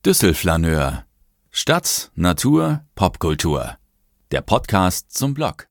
Düsselflaneur. Stadt, Natur, Popkultur. Der Podcast zum Blog.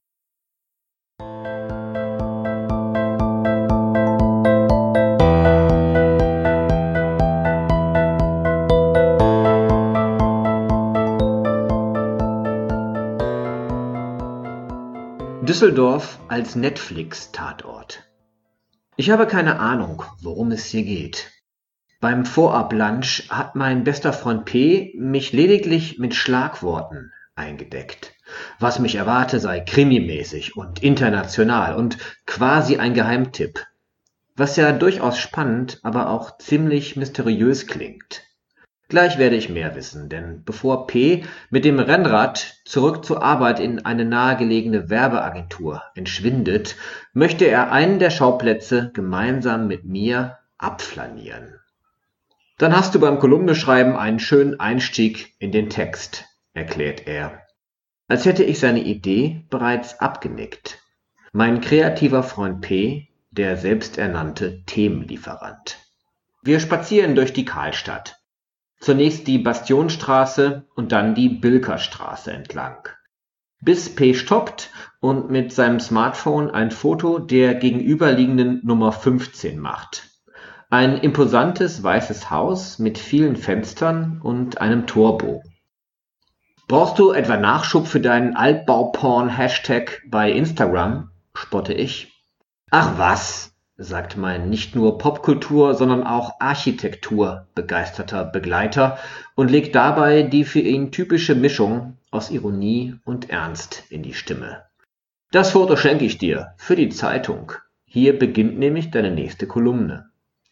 Düsseldorf als Netflix-Tatort. Ich habe keine Ahnung, worum es hier geht. Beim Vorab-Lunch hat mein bester Freund P. mich lediglich mit Schlagworten eingedeckt. Was mich erwarte, sei krimimäßig und international und quasi ein Geheimtipp. Was ja durchaus spannend, aber auch ziemlich mysteriös klingt. Gleich werde ich mehr wissen, denn bevor P. mit dem Rennrad zurück zur Arbeit in eine nahegelegene Werbeagentur entschwindet, möchte er einen der Schauplätze gemeinsam mit mir abflanieren. Dann hast du beim Kolumneschreiben einen schönen Einstieg in den Text, erklärt er. Als hätte ich seine Idee bereits abgenickt. Mein kreativer Freund P., der selbsternannte Themenlieferant. Wir spazieren durch die Karlstadt. Zunächst die Bastionstraße und dann die Bilkerstraße entlang. Bis P. stoppt und mit seinem Smartphone ein Foto der gegenüberliegenden Nummer 15 macht. Ein imposantes weißes Haus mit vielen Fenstern und einem Torbogen. Brauchst du etwa Nachschub für deinen Altbauporn-Hashtag bei Instagram? Spotte ich. Ach was, sagt mein nicht nur Popkultur, sondern auch Architektur begeisterter Begleiter und legt dabei die für ihn typische Mischung aus Ironie und Ernst in die Stimme. Das Foto schenke ich dir für die Zeitung. Hier beginnt nämlich deine nächste Kolumne.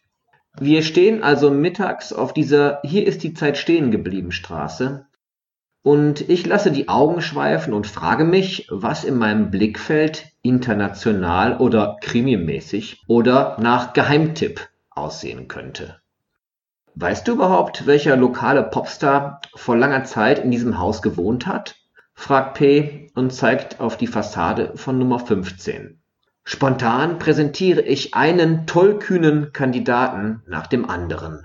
Wir stehen also mittags auf dieser Hier ist die Zeit stehen geblieben Straße und ich lasse die Augen schweifen und frage mich, was in meinem Blickfeld international oder krimimäßig oder nach Geheimtipp aussehen könnte. Weißt du überhaupt, welcher lokale Popstar vor langer Zeit in diesem Haus gewohnt hat? Fragt P. und zeigt auf die Fassade von Nummer 15. Spontan präsentiere ich einen tollkühnen Kandidaten nach dem anderen.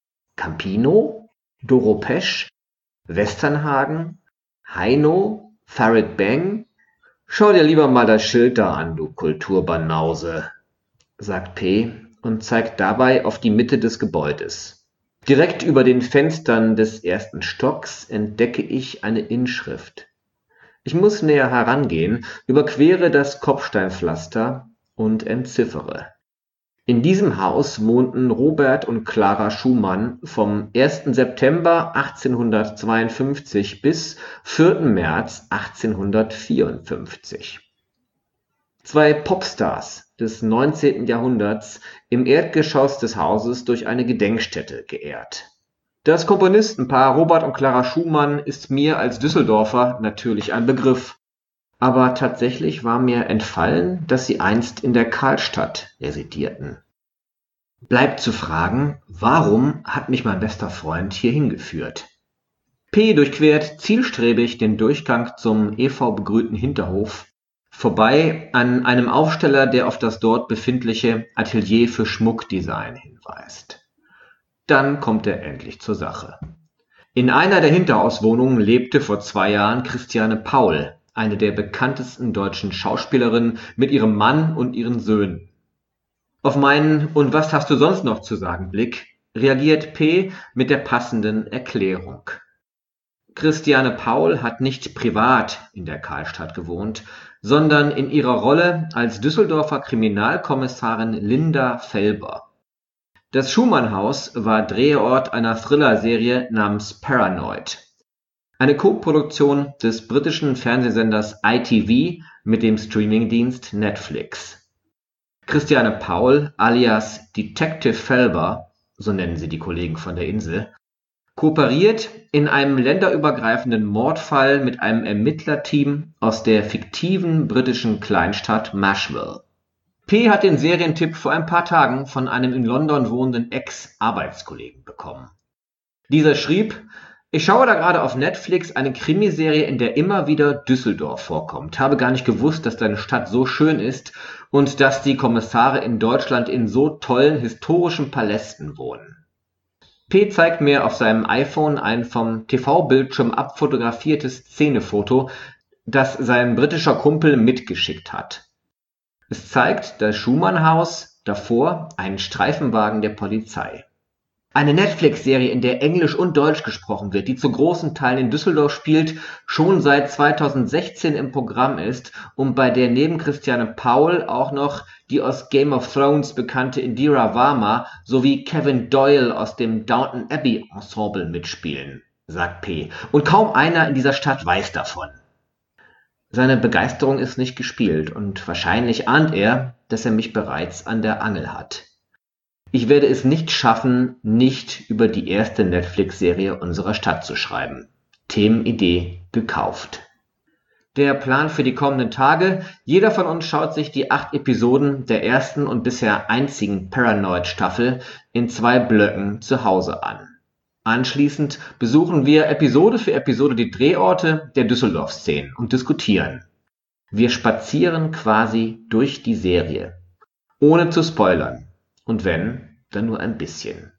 Campino, Doro Pesch, Westernhagen, Heino, Farid Bang. Schau dir lieber mal das Schild da an, du Kulturbanause, sagt P. und zeigt dabei auf die Mitte des Gebäudes. Direkt über den Fenstern des ersten Stocks entdecke ich eine Inschrift. Ich muss näher herangehen, überquere das Kopfsteinpflaster und entziffere. In diesem Haus wohnten Robert und Clara Schumann vom 1. September 1852 bis 4. März 1854. Zwei Popstars des 19. Jahrhunderts im Erdgeschoss des Hauses durch eine Gedenkstätte geehrt. Das Komponistenpaar Robert und Clara Schumann ist mir als Düsseldorfer natürlich ein Begriff. Aber tatsächlich war mir entfallen, dass sie einst in der Karlstadt residierten. Bleibt zu fragen, warum hat mich mein bester Freund hier hingeführt? P. durchquert zielstrebig den Durchgang zum begrünten Hinterhof, vorbei an einem Aufsteller, der auf das dort befindliche Atelier für Schmuckdesign hinweist. Dann kommt er endlich zur Sache. In einer der Hinterhauswohnungen lebte vor 2 Jahren Christiane Paul, eine der bekanntesten deutschen Schauspielerinnen, mit ihrem Mann und ihren Söhnen. Auf meinen "Und was hast du sonst noch zu sagen" Blick reagiert P. mit der passenden Erklärung. Christiane Paul hat nicht privat in der Karlstadt gewohnt, sondern in ihrer Rolle als Düsseldorfer Kriminalkommissarin Linda Felber. Das Schumann-Haus war Drehort einer Thriller-Serie namens Paranoid. Eine Co-Produktion des britischen Fernsehsenders ITV mit dem Streamingdienst Netflix. Christiane Paul alias Detective Felber, so nennen sie die Kollegen von der Insel, kooperiert in einem länderübergreifenden Mordfall mit einem Ermittlerteam aus der fiktiven britischen Kleinstadt Mashville. P. hat den Serientipp vor ein paar Tagen von einem in London wohnenden Ex-Arbeitskollegen bekommen. Dieser schrieb: Ich schaue da gerade auf Netflix eine Krimiserie, in der immer wieder Düsseldorf vorkommt. Habe gar nicht gewusst, dass deine Stadt so schön ist und dass die Kommissare in Deutschland in so tollen historischen Palästen wohnen. P zeigt mir auf seinem iPhone ein vom TV-Bildschirm abfotografiertes Szenefoto, das sein britischer Kumpel mitgeschickt hat. Es zeigt das Schumann-Haus, davor einen Streifenwagen der Polizei. Eine Netflix-Serie, in der Englisch und Deutsch gesprochen wird, die zu großen Teilen in Düsseldorf spielt, schon seit 2016 im Programm ist und bei der neben Christiane Paul auch noch die aus Game of Thrones bekannte Indira Varma sowie Kevin Doyle aus dem Downton Abbey Ensemble mitspielen, sagt P. Und kaum einer in dieser Stadt weiß davon. Seine Begeisterung ist nicht gespielt und wahrscheinlich ahnt er, dass er mich bereits an der Angel hat. Ich werde es nicht schaffen, nicht über die erste Netflix-Serie unserer Stadt zu schreiben. Themenidee gekauft. Der Plan für die kommenden Tage: Jeder von uns schaut sich die 8 Episoden der ersten und bisher einzigen Paranoid-Staffel in 2 Blöcken zu Hause an. Anschließend besuchen wir Episode für Episode die Drehorte der Düsseldorf-Szenen und diskutieren. Wir spazieren quasi durch die Serie, ohne zu spoilern. Und wenn, dann nur ein bisschen.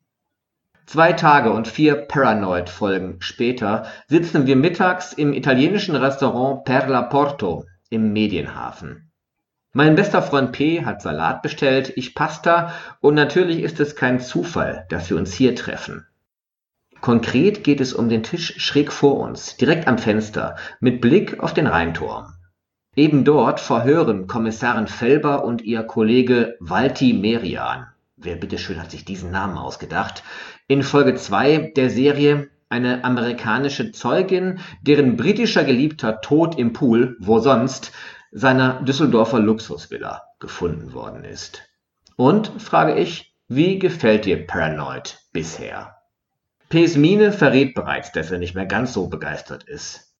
2 Tage und 4 Paranoid-Folgen später sitzen wir mittags im italienischen Restaurant Per la Porto im Medienhafen. Mein bester Freund P. hat Salat bestellt, ich Pasta und natürlich ist es kein Zufall, dass wir uns hier treffen. Konkret geht es um den Tisch schräg vor uns, direkt am Fenster, mit Blick auf den Rheinturm. Eben dort verhören Kommissarin Felber und ihr Kollege Walti Merian, wer bitteschön hat sich diesen Namen ausgedacht, in Folge 2 der Serie eine amerikanische Zeugin, deren britischer Geliebter tot im Pool, wo sonst, seiner Düsseldorfer Luxusvilla gefunden worden ist. Und, frage ich, wie gefällt dir Paranoid bisher? P.'s Miene verrät bereits, dass er nicht mehr ganz so begeistert ist.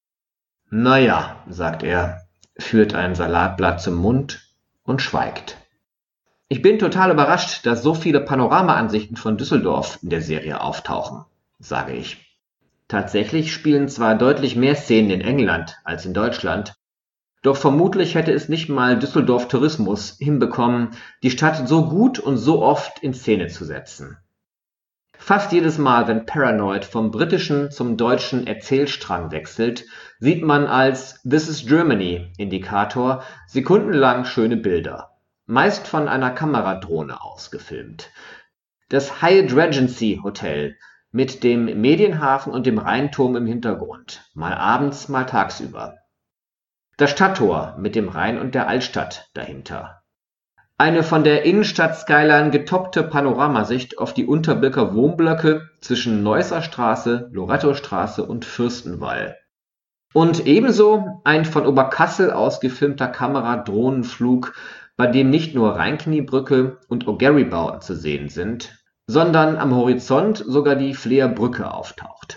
Naja, sagt er, führt ein Salatblatt zum Mund und schweigt. Ich bin total überrascht, dass so viele Panoramaansichten von Düsseldorf in der Serie auftauchen, sage ich. Tatsächlich spielen zwar deutlich mehr Szenen in England als in Deutschland, doch vermutlich hätte es nicht mal Düsseldorf Tourismus hinbekommen, die Stadt so gut und so oft in Szene zu setzen. Fast jedes Mal, wenn Paranoid vom britischen zum deutschen Erzählstrang wechselt, sieht man als This is Germany Indikator sekundenlang schöne Bilder, meist von einer Kameradrohne aus gefilmt. Das Hyatt Regency Hotel mit dem Medienhafen und dem Rheinturm im Hintergrund, mal abends, mal tagsüber. Das Stadttor mit dem Rhein und der Altstadt dahinter. Eine von der Innenstadt-Skyline getoppte Panoramasicht auf die Unterbilker Wohnblöcke zwischen Neusser Straße, Lorettostraße und Fürstenwall. Und ebenso ein von Oberkassel aus gefilmter Kameradrohnenflug, bei dem nicht nur Rheinkniebrücke und O'Garry-Bauten zu sehen sind, sondern am Horizont sogar die Fleer Brücke auftaucht.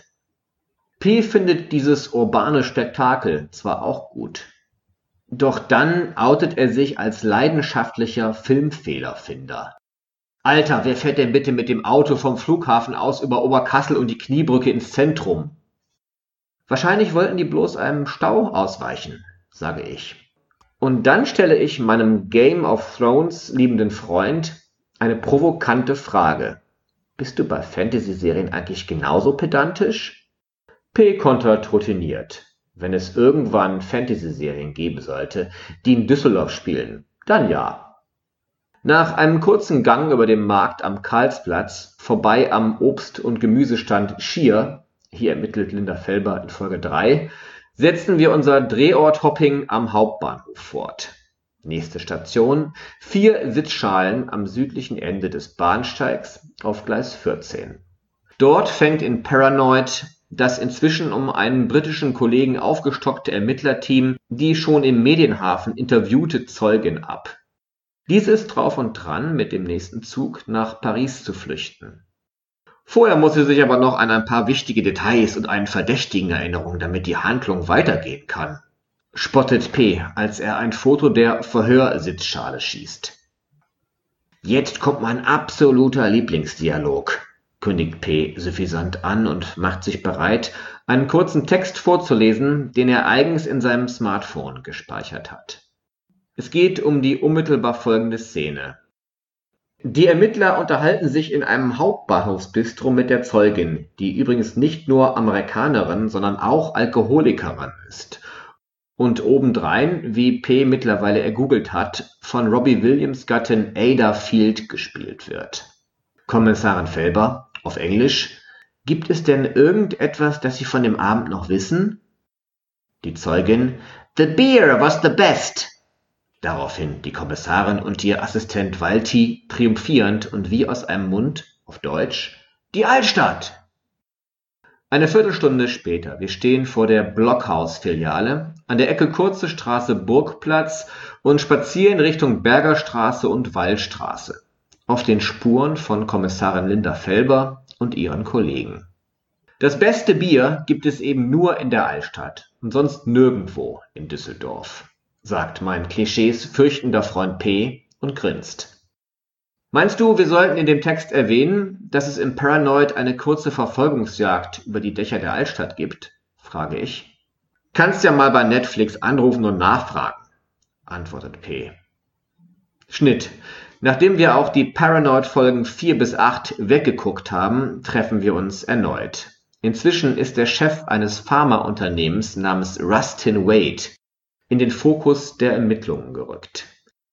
P. findet dieses urbane Spektakel zwar auch gut, doch dann outet er sich als leidenschaftlicher Filmfehlerfinder. Alter, wer fährt denn bitte mit dem Auto vom Flughafen aus über Oberkassel und die Kniebrücke ins Zentrum? Wahrscheinlich wollten die bloß einem Stau ausweichen, sage ich. Und dann stelle ich meinem Game of Thrones liebenden Freund eine provokante Frage. Bist du bei Fantasy-Serien eigentlich genauso pedantisch? P. kontert routiniert. Wenn es irgendwann Fantasy-Serien geben sollte, die in Düsseldorf spielen, dann ja. Nach einem kurzen Gang über den Markt am Karlsplatz, vorbei am Obst- und Gemüsestand Schier, hier ermittelt Linda Felber in Folge 3, setzen wir unser Drehort-Hopping am Hauptbahnhof fort. Nächste Station, 4 Sitzschalen am südlichen Ende des Bahnsteigs auf Gleis 14. Dort fängt in Paranoid das inzwischen um einen britischen Kollegen aufgestockte Ermittlerteam die schon im Medienhafen interviewte Zeugin ab. Dies ist drauf und dran, mit dem nächsten Zug nach Paris zu flüchten. Vorher muss sie sich aber noch an ein paar wichtige Details und einen Verdächtigen erinnern, damit die Handlung weitergehen kann. Spottet P., als er ein Foto der Verhörsitzschale schießt. Jetzt kommt mein absoluter Lieblingsdialog, kündigt P. suffisant an und macht sich bereit, einen kurzen Text vorzulesen, den er eigens in seinem Smartphone gespeichert hat. Es geht um die unmittelbar folgende Szene. Die Ermittler unterhalten sich in einem Hauptbahnhofsbistro mit der Zeugin, die übrigens nicht nur Amerikanerin, sondern auch Alkoholikerin ist. Und obendrein, wie P. mittlerweile ergoogelt hat, von Robbie Williams' Gattin Ada Field gespielt wird. Kommissarin Felber, auf Englisch: Gibt es denn irgendetwas, das Sie von dem Abend noch wissen? Die Zeugin: The beer was the best. Daraufhin die Kommissarin und ihr Assistent Walti triumphierend und wie aus einem Mund, auf Deutsch: Die Altstadt! Eine Viertelstunde später, wir stehen vor der Blockhaus-Filiale an der Ecke Kurze Straße Burgplatz und spazieren Richtung Bergerstraße und Wallstraße, auf den Spuren von Kommissarin Linda Felber und ihren Kollegen. Das beste Bier gibt es eben nur in der Altstadt und sonst nirgendwo in Düsseldorf, sagt mein Klischees fürchtender Freund P. und grinst. Meinst du, wir sollten in dem Text erwähnen, dass es im Paranoid eine kurze Verfolgungsjagd über die Dächer der Altstadt gibt? Frage ich. Kannst ja mal bei Netflix anrufen und nachfragen, antwortet P. Schnitt. Nachdem wir auch die Paranoid-Folgen 4 bis 8 weggeguckt haben, treffen wir uns erneut. Inzwischen ist der Chef eines Pharmaunternehmens namens Rustin Wade in den Fokus der Ermittlungen gerückt.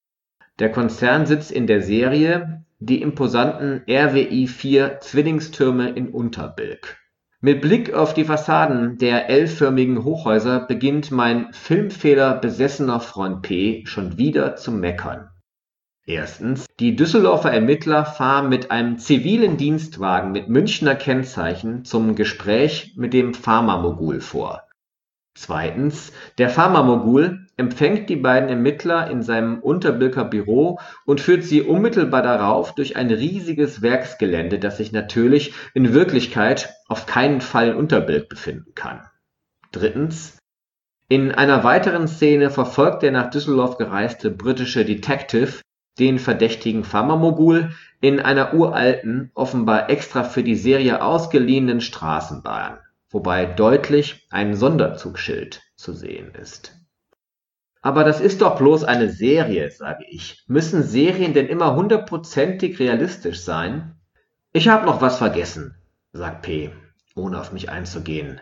Der Konzern sitzt in der Serie die imposanten RWI 4 Zwillingstürme in Unterbilk. Mit Blick auf die Fassaden der L-förmigen Hochhäuser beginnt mein filmfehlerbesessener Freund P. schon wieder zu meckern. Erstens, die Düsseldorfer Ermittler fahren mit einem zivilen Dienstwagen mit Münchner Kennzeichen zum Gespräch mit dem Pharmamogul vor. Zweitens, der Pharmamogul empfängt die beiden Ermittler in seinem Unterbilker Büro und führt sie unmittelbar darauf durch ein riesiges Werksgelände, das sich natürlich in Wirklichkeit auf keinen Fall in Unterbilk befinden kann. Drittens, in einer weiteren Szene verfolgt der nach Düsseldorf gereiste britische Detective den verdächtigen Pharmamogul in einer uralten, offenbar extra für die Serie ausgeliehenen Straßenbahn, wobei deutlich ein Sonderzugschild zu sehen ist. Aber das ist doch bloß eine Serie, sage ich. Müssen Serien denn immer 100%ig realistisch sein? Ich habe noch was vergessen, sagt P., ohne auf mich einzugehen.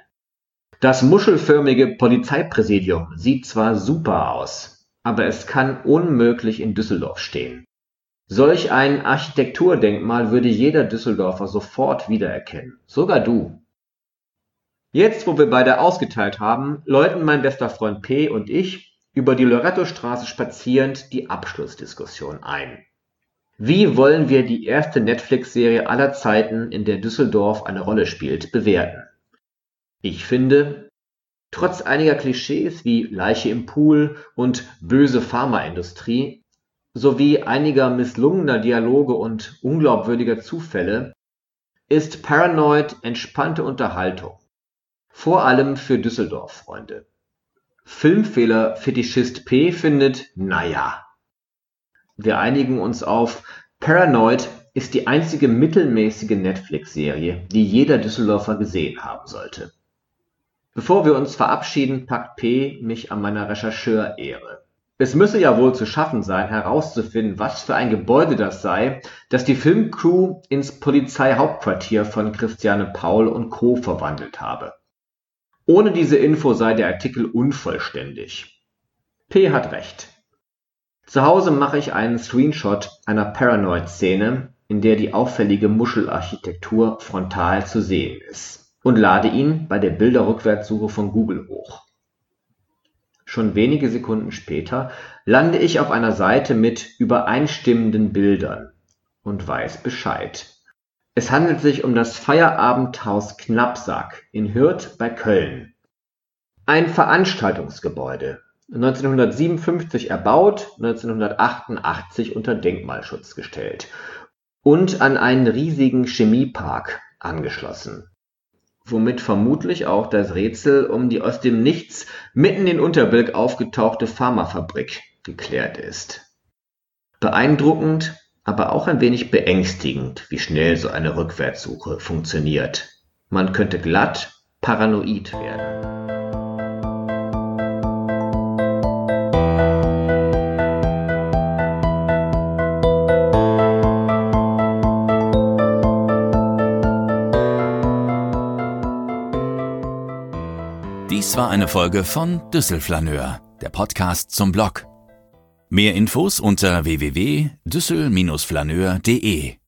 Das muschelförmige Polizeipräsidium sieht zwar super aus, aber es kann unmöglich in Düsseldorf stehen. Solch ein Architekturdenkmal würde jeder Düsseldorfer sofort wiedererkennen, sogar du. Jetzt, wo wir beide ausgeteilt haben, läuten mein bester Freund P. und ich über die Lorettostraße spazierend die Abschlussdiskussion ein. Wie wollen wir die erste Netflix-Serie aller Zeiten, in der Düsseldorf eine Rolle spielt, bewerten? Ich finde, trotz einiger Klischees wie Leiche im Pool und böse Pharmaindustrie sowie einiger misslungener Dialoge und unglaubwürdiger Zufälle ist Paranoid entspannte Unterhaltung. Vor allem für Düsseldorf-Freunde. Filmfehler-Fetischist P. findet, naja. Wir einigen uns auf, Paranoid ist die einzige mittelmäßige Netflix-Serie, die jeder Düsseldorfer gesehen haben sollte. Bevor wir uns verabschieden, packt P. mich an meiner Rechercheurehre. Es müsse ja wohl zu schaffen sein, herauszufinden, was für ein Gebäude das sei, das die Filmcrew ins Polizeihauptquartier von Christiane Paul und Co. verwandelt habe. Ohne diese Info sei der Artikel unvollständig. P. hat recht. Zu Hause mache ich einen Screenshot einer Paranoid-Szene, in der die auffällige Muschelarchitektur frontal zu sehen ist, und lade ihn bei der Bilderrückwärtssuche von Google hoch. Schon wenige Sekunden später lande ich auf einer Seite mit übereinstimmenden Bildern und weiß Bescheid. Es handelt sich um das Feierabendhaus Knappsack in Hürth bei Köln. Ein Veranstaltungsgebäude, 1957 erbaut, 1988 unter Denkmalschutz gestellt und an einen riesigen Chemiepark angeschlossen, womit vermutlich auch das Rätsel um die aus dem Nichts mitten in Unterbilk aufgetauchte Pharmafabrik geklärt ist. Beeindruckend, aber auch ein wenig beängstigend, wie schnell so eine Rückwärtssuche funktioniert. Man könnte glatt paranoid werden. Dies war eine Folge von Düsselflaneur, der Podcast zum Blog. Mehr Infos unter www.düssel-flaneur.de